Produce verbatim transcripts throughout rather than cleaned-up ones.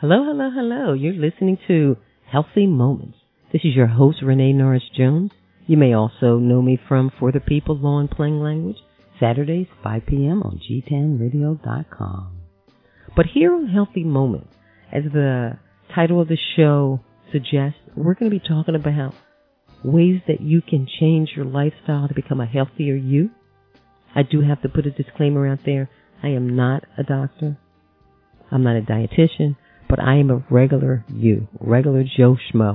Hello, hello, hello. You're listening to Healthy Moments. This is your host, Renee Norris Jones. You may also know me from For the People Law and Plain Language, Saturdays, five p.m. on G ten radio dot com. But here on Healthy Moments, as the title of the show suggests, we're going to be talking about ways that you can change your lifestyle to become a healthier you. I do have to put a disclaimer out there. I am not a doctor. I'm not a dietitian, but I am a regular you, regular Joe Schmo,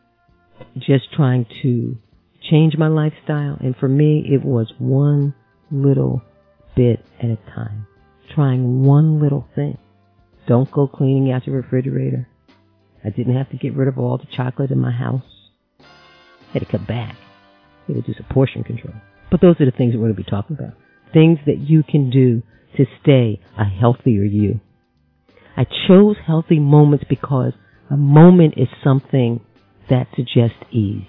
just trying to change my lifestyle. And for me, it was one little bit at a time, trying one little thing. Don't go cleaning out your refrigerator. I didn't have to get rid of all the chocolate in my house. I had to cut back. I had to do some portion control. But those are the things that we're going to be talking about. Things that you can do to stay a healthier you. I chose Healthy Moments because a moment is something that suggests ease.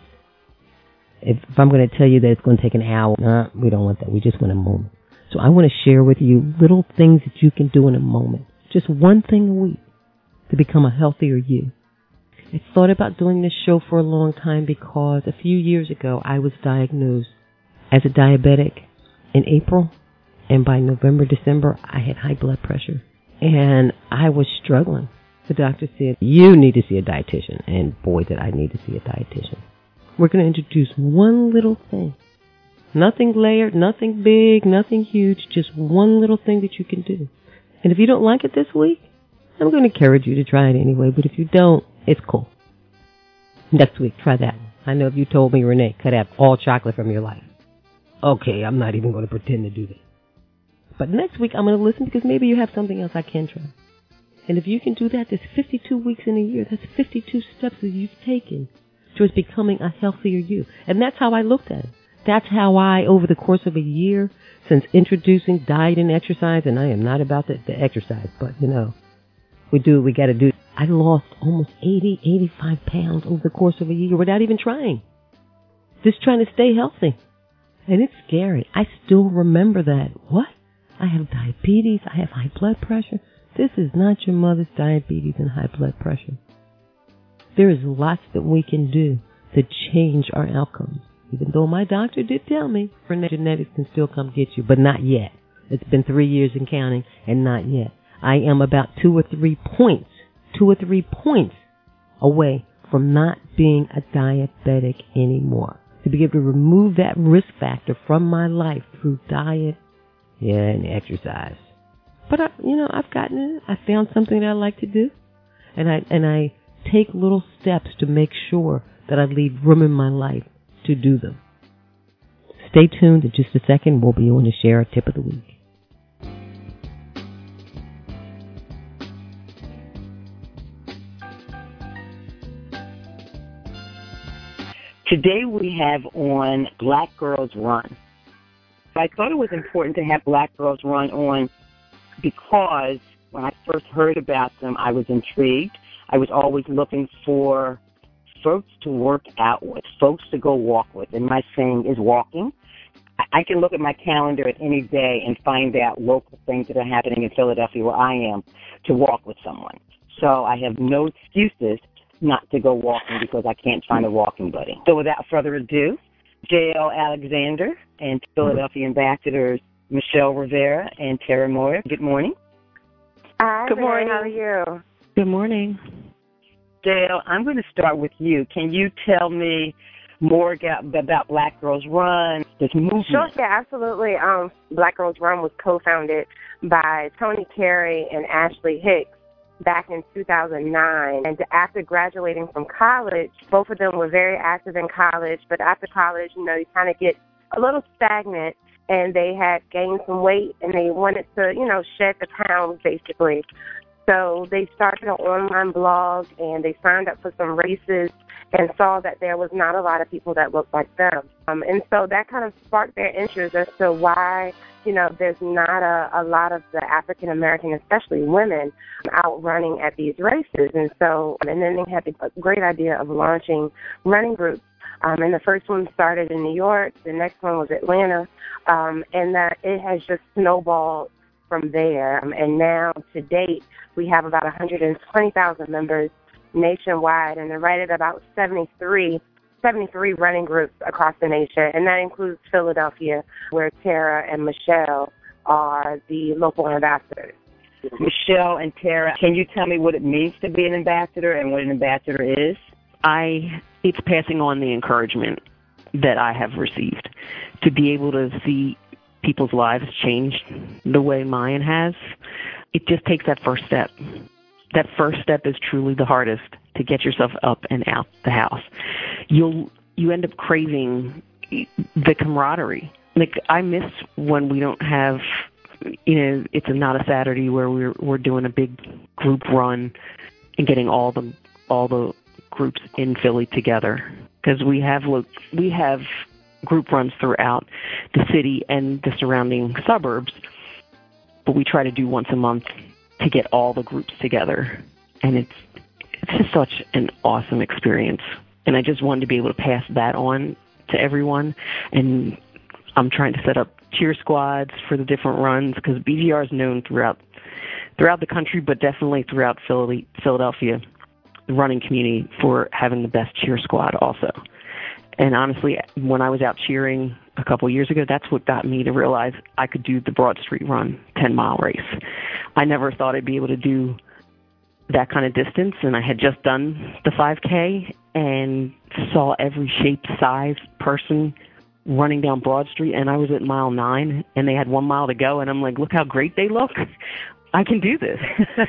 If, if I'm going to tell you that it's going to take an hour, nah, we don't want that. We just want a moment. So I want to share with you little things that you can do in a moment. Just one thing a week to become a healthier you. I thought about doing this show for a long time because a few years ago I was diagnosed as a diabetic in April, and by November, December, I had high blood pressure, and I was struggling. The doctor said, you need to see a dietitian, and boy, did I need to see a dietitian. We're going to introduce one little thing. Nothing layered, nothing big, nothing huge, just one little thing that you can do. And if you don't like it this week, I'm going to encourage you to try it anyway, but if you don't, it's cool. Next week, try that. I know if you told me, Renee, cut out all chocolate from your life. Okay, I'm not even going to pretend to do that. But next week, I'm going to listen because maybe you have something else I can try. And if you can do that, there's fifty-two weeks in a year. That's fifty-two steps that you've taken towards becoming a healthier you. And that's how I looked at it. That's how I, over the course of a year, since introducing diet and exercise, and I am not about the, the exercise, but, you know, we do what we got to do. I lost almost eighty, eighty-five pounds over the course of a year without even trying. Just trying to stay healthy. And it's scary. I still remember that. What? I have diabetes. I have high blood pressure. This is not your mother's diabetes and high blood pressure. There is lots that we can do to change our outcomes. Even though my doctor did tell me genetics can still come get you, but not yet. It's been three years and counting, and not yet. I am about two or three points, two or three points away from not being a diabetic anymore. To be able to remove that risk factor from my life through diet, yeah, and exercise. But I, you know, I've gotten it. I found something that I like to do, and I and I take little steps to make sure that I leave room in my life to do them. Stay tuned. In just a second, we'll be on to share a tip of the week. Today we have on Black Girls Run. I thought it was important to have Black Girls Run on because when I first heard about them, I was intrigued. I was always looking for folks to work out with, folks to go walk with. And my thing is walking. I can look at my calendar at any day and find out local things that are happening in Philadelphia where I am to walk with someone. So I have no excuses not to go walking because I can't find a walking buddy. So without further ado, J L Alexander and Philadelphia ambassadors Michelle Rivera and Tara Moyer. Good morning. Hi, Good morning. How are you? Good morning. J L, I'm going to start with you. Can you tell me more about Black Girls Run, this movement? Sure, yeah, absolutely. Um, Black Girls Run was co-founded by Tony Carey and Ashley Hicks back in two thousand nine. And after graduating from college, both of them were very active in college. But after college, you know, you kind of get a little stagnant. And they had gained some weight, and they wanted to, you know, shed the pounds, basically. So they started an online blog, and they signed up for some races and saw that there was not a lot of people that looked like them. Um, and so that kind of sparked their interest as to why, you know, there's not a, a lot of the African-American, especially women, out running at these races. And so, and then they had the great idea of launching running groups. Um, and the first one started in New York. The next one was Atlanta. Um, and that it has just snowballed from there. Um, and now, to date, we have about one hundred twenty thousand members nationwide, and they're right at about seventy-three, seventy-three running groups across the nation, and that includes Philadelphia, where Tara and Michelle are the local ambassadors. Michelle and Tara, can you tell me what it means to be an ambassador and what an ambassador is? I it's passing on the encouragement that I have received to be able to see people's lives change the way mine has. It just takes that first step. That first step is truly the hardest, to get yourself up and out the house. You'll you end up craving the camaraderie. Like, I miss when we don't have, you know, it's not a Saturday where we're we're doing a big group run and getting all the all the groups in Philly together, because we have we have group runs throughout the city and the surrounding suburbs, but we try to do once a month to get all the groups together, and it's it's just such an awesome experience. And I just wanted to be able to pass that on to everyone. And I'm trying to set up cheer squads for the different runs, because B G R is known throughout throughout the country, but definitely throughout Philly, Philadelphia, the running community, for having the best cheer squad also. And honestly, when I was out cheering a couple of years ago, that's what got me to realize I could do the Broad Street Run ten-mile race. I never thought I'd be able to do that kind of distance, and I had just done the five K and saw every shape, size, person running down Broad Street, and I was at mile nine, and they had one mile to go, and I'm like, look how great they look. I can do this.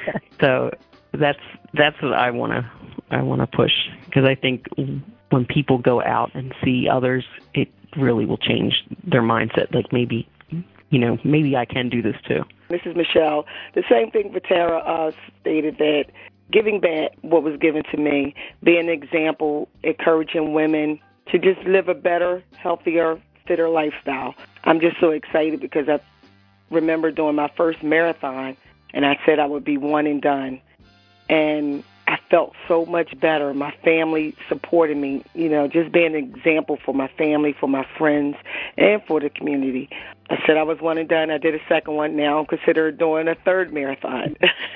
So that's that's what I want to I want to push, because I think when people go out and see others, it really will change their mindset. Like, maybe, you know, maybe I can do this too. This is Michelle. The same thing for Tara uh, stated, that giving back what was given to me, being an example, encouraging women to just live a better, healthier, fitter lifestyle. I'm just so excited because I remember doing my first marathon, and I said I would be one and done. And I felt so much better. My family supported me, you know, just being an example for my family, for my friends, and for the community. I said I was one and done. I did a second one. Now I'm considered doing a third marathon.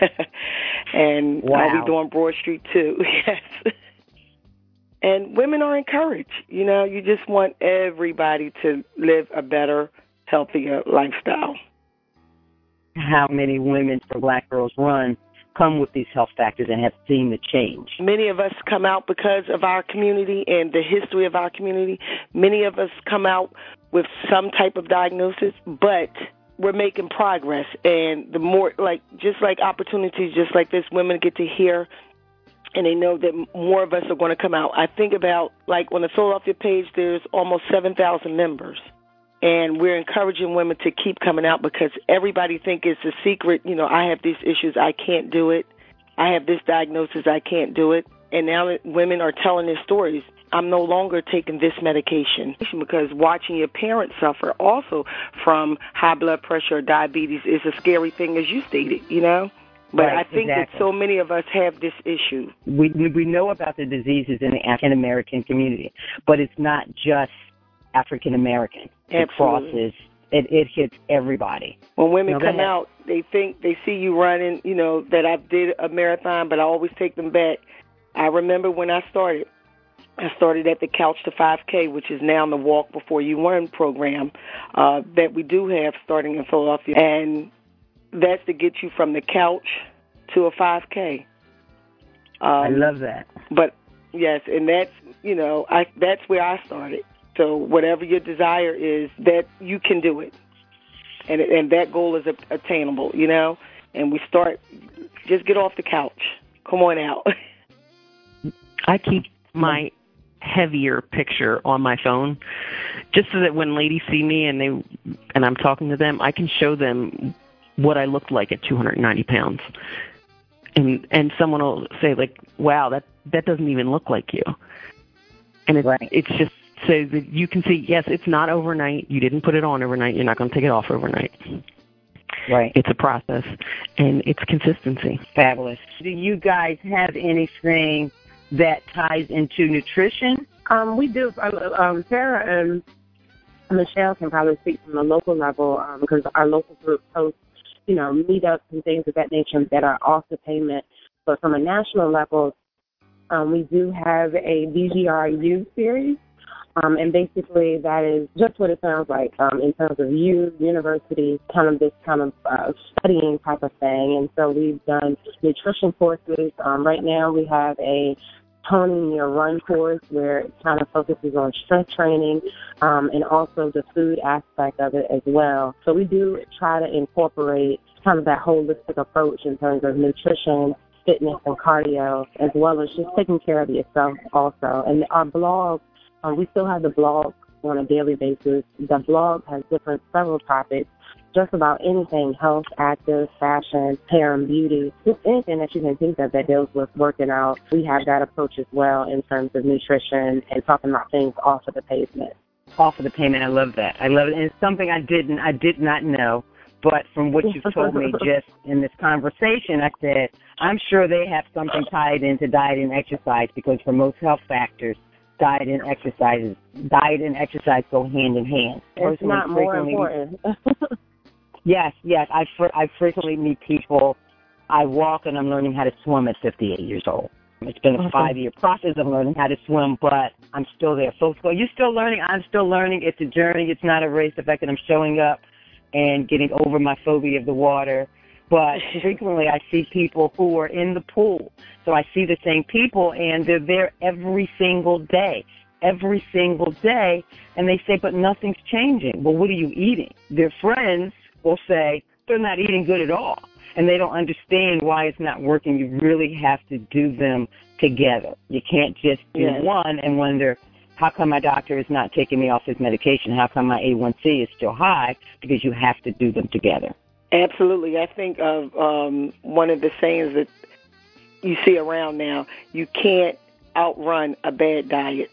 And wow. I'll be doing Broad Street too. Yes. And women are encouraged. You know, you just want everybody to live a better, healthier lifestyle. How many women for Black Girls Run come with these health factors and have seen the change? Many of us come out because of our community and the history of our community. Many of us come out with some type of diagnosis, but we're making progress. And the more, like, just like opportunities just like this, women get to hear, and they know that more of us are going to come out. I think about, like, on the Philadelphia page, there's almost seven thousand members. And we're encouraging women to keep coming out, because everybody think it's a secret. You know, I have these issues, I can't do it. I have this diagnosis, I can't do it. And now that women are telling their stories, I'm no longer taking this medication, because watching your parents suffer also from high blood pressure or diabetes is a scary thing, as you stated, you know. But right, I think exactly. that so many of us have this issue. We, we know about the diseases in the African American community, but it's not just African American. It crosses. It, it hits everybody. When women no, come out, they think they see you running, you know, that I did a marathon, but I always take them back. I remember when I started. I started at the Couch to five K, which is now the Walk Before You Run program uh, that we do have starting in Philadelphia. And that's to get you from the couch to a five K. Um, I love that. But, yes, and that's, you know, I that's where I started. So whatever your desire is, that you can do it. And and that goal is attainable, you know. And we start, just get off the couch. Come on out. I keep my heavier picture on my phone just so that when ladies see me and they and I'm talking to them, I can show them what I looked like at two hundred ninety pounds. And and someone will say, like, wow, that, that doesn't even look like you. And it, right. it's just so that you can see, yes, it's not overnight. You didn't put it on overnight. You're not going to take it off overnight. Right. It's a process, and it's consistency. Fabulous. Do you guys have anything that ties into nutrition? Um, we do. Um, Sarah and Michelle can probably speak from the local level um, because our local group hosts you know, meetups and things of that nature that are off the pavement. But from a national level, um, we do have a V G R U series. Um, and basically that is just what it sounds like um, in terms of U, university, kind of this kind of uh, studying type of thing. And so we've done nutrition courses. Um, right now we have a toning your run course where it kind of focuses on strength training um, and also the food aspect of it as well. So we do try to incorporate kind of that holistic approach in terms of nutrition, fitness, and cardio, as well as just taking care of yourself also. And our blog, Um, we still have the blog on a daily basis. The blog has different several topics, just about anything, health, active, fashion, hair and beauty, just anything that you can think of that deals with working out. We have that approach as well in terms of nutrition and talking about things off of the pavement. Off of the pavement, I love that. I love it. And it's something I didn't, I did not know. But from what you've told me just in this conversation, I said, I'm sure they have something tied into diet and exercise because for most health factors, diet and exercise, diet and exercise go hand in hand. It's not more important. yes, yes. I I frequently meet people. I walk and I'm learning how to swim at fifty-eight years old. It's been a Okay. five-year process of learning how to swim, but I'm still there. Folks go, you're still learning? I'm still learning. It's a journey. It's not a race. The fact that I'm showing up and getting over my phobia of the water. But frequently I see people who are in the pool. So I see the same people, and they're there every single day, every single day. And they say, but nothing's changing. Well, what are you eating? Their friends will say, they're not eating good at all. And they don't understand why it's not working. You really have to do them together. You can't just do Yes. one and wonder, how come my doctor is not taking me off his medication? How come my A one C is still high? Because you have to do them together. Absolutely. I think of um, one of the sayings that you see around now, you can't outrun a bad diet.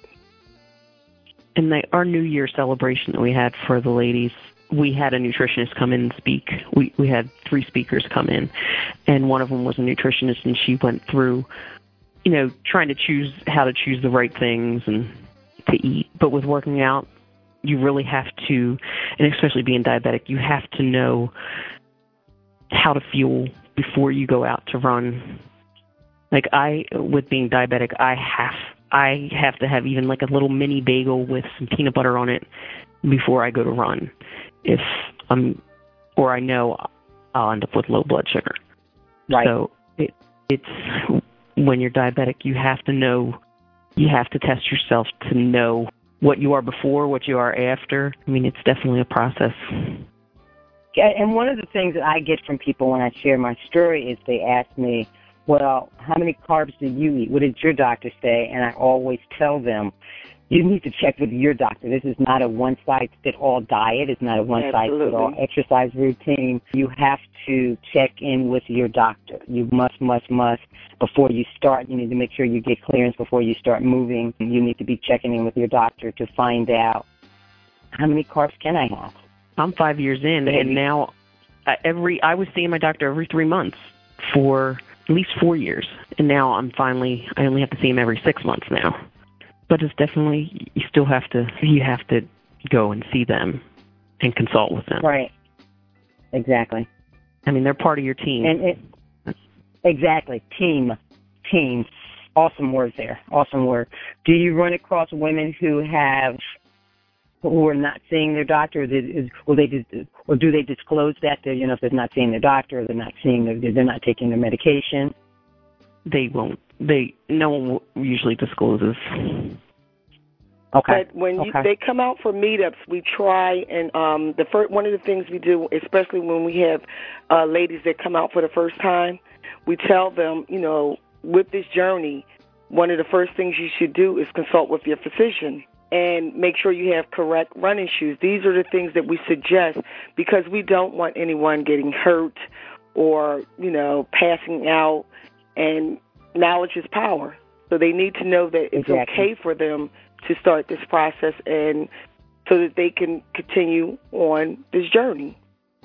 And the, our New Year celebration that we had for the ladies, we had a nutritionist come in and speak. We, we had three speakers come in, and one of them was a nutritionist, and she went through, you know, trying to choose how to choose the right things and to eat. But with working out, you really have to, and especially being diabetic, you have to know how to fuel before you go out to run. Like I, with being diabetic, I have, I have to have even like a little mini bagel with some peanut butter on it before I go to run. If I'm, or I know I'll end up with low blood sugar. Right. So it, it's, when you're diabetic, you have to know, you have to test yourself to know what you are before, what you are after. I mean, it's definitely a process. And one of the things that I get from people when I share my story is they ask me, well, how many carbs do you eat? What did your doctor say? And I always tell them, you need to check with your doctor. This is not a one-size-fit-all diet. It's not a one-size-fit-all exercise routine. You have to check in with your doctor. You must, must, must. Before you start, you need to make sure you get clearance before you start moving. You need to be checking in with your doctor to find out how many carbs can I have. I'm five years in, and now uh, every I was seeing my doctor every three months for at least four years, and now I'm finally I only have to see him every six months now. But it's definitely you still have to you have to go and see them and consult with them. Right. Exactly. I mean, they're part of your team. And it, exactly, team, team. Awesome word there. Awesome word. Do you run across women who have who are not seeing their doctor, or, they, or, they, or do they disclose that they're, you know, if they're not seeing their doctor, or they're not seeing, their, they're not taking their medication? They won't. They no one usually discloses. Okay. But when you, okay. they come out for meetups, we try and um, the first one of the things we do, especially when we have uh, ladies that come out for the first time, we tell them, you know, with this journey, one of the first things you should do is consult with your physician and make sure you have correct running shoes. These are the things that we suggest because we don't want anyone getting hurt or, you know, passing out, and knowledge is power. So they need to know that it's exactly. okay for them to start this process and so that they can continue on this journey.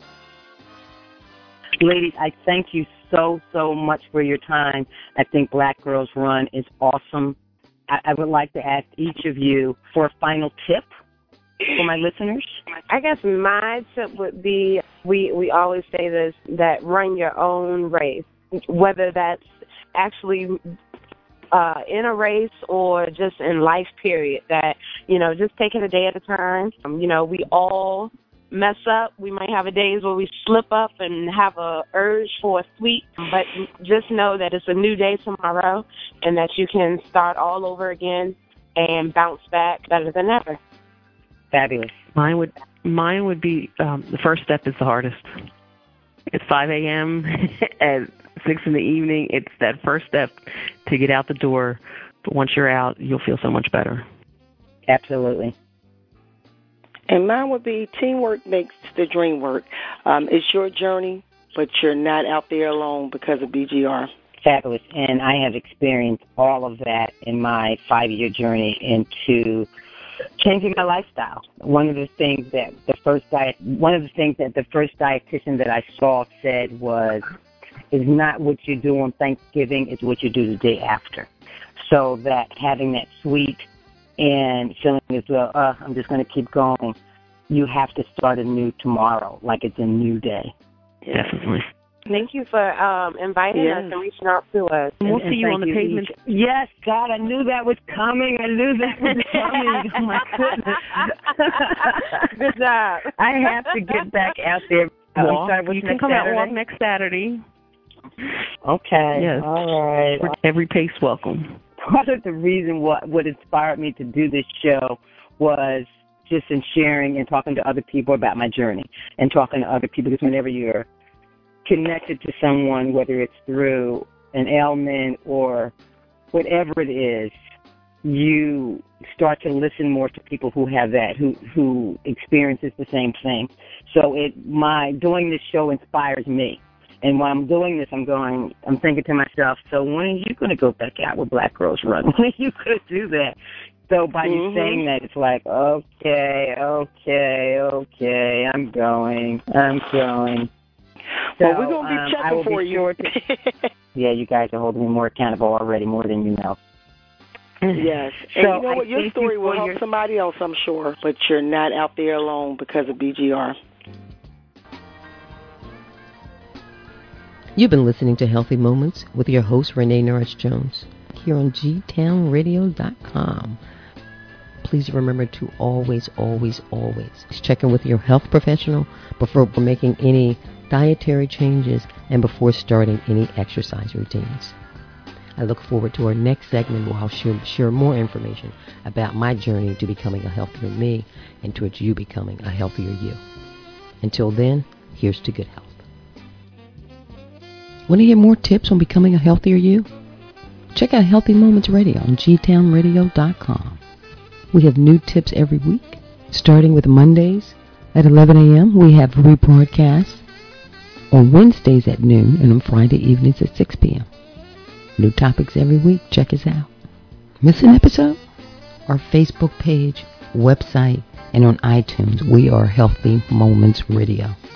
Ladies, I thank you so, so much for your time. I think Black Girls Run is awesome. I, I would like to ask each of you for a final tip for my listeners? I guess my tip would be, we, we always say this, that run your own race, whether that's actually uh, in a race or just in life, period, that, you know, just take it a day at a time. Um, you know, we all mess up. We might have a days where we slip up and have a urge for a sweet, but just know that it's a new day tomorrow and that you can start all over again and bounce back better than ever. Fabulous. Mine would mine would be um, the first step is the hardest. It's five a.m. at six in the evening. It's that first step to get out the door. But once you're out, you'll feel so much better. Absolutely. And mine would be teamwork makes the dream work. Um, it's your journey, but you're not out there alone because of B G R. Fabulous. And I have experienced all of that in my five-year journey into changing my lifestyle. One of the things that the first diet, one of the things that the first dietitian that I saw said was, "Is not what you do on Thanksgiving; it's what you do the day after." So that having that sweet and feeling as though uh, I'm just going to keep going, you have to start anew tomorrow, like it's a new day. Definitely. Thank you for um, inviting yes. us and reaching out to us. And we'll And- see you and on the thank pavement. Yes, God, I knew that was coming. I knew that was coming. Oh, my goodness. Good job. I have to get back out there. Oh, I'm Walk. sorry, what's You can next come out Saturday? and walk next Saturday. Okay. Yes. All right. For every pace welcome. Part of the reason what, what inspired me to do this show was just in sharing and talking to other people about my journey and talking to other people, because whenever you're connected to someone, whether it's through an ailment or whatever it is, you start to listen more to people who have that, who who experiences the same thing. So it my doing this show inspires me. And while I'm doing this, I'm going, I'm thinking to myself, so when are you going to go back out with Black Girls Run? When are you going to do that? So by Mm-hmm. you saying that, it's like, okay, okay, okay, I'm going, I'm going. So, Well, we're going to be um, checking I will for be you. Sure to, yeah, you guys are holding me more accountable already, more than you know. Yes. So And you know I what? Your thank story you will for help your- somebody else, I'm sure, but you're not out there alone because of B G R. You've been listening to Healthy Moments with your host, Renee Norris Jones, here on G town radio dot com. Please remember to always, always, always check in with your health professional before making any dietary changes and before starting any exercise routines. I look forward to our next segment where I'll share, share more information about my journey to becoming a healthier me and towards you becoming a healthier you. Until then, here's to good health. Want to hear more tips on becoming a healthier you? Check out Healthy Moments Radio on G town radio dot com. We have new tips every week. Starting with Mondays at eleven a.m., we have rebroadcasts on Wednesdays at noon and on Friday evenings at six p.m. New topics every week. Check us out. Miss an episode? Our Facebook page, website, and on iTunes, we are Healthy Moments Radio.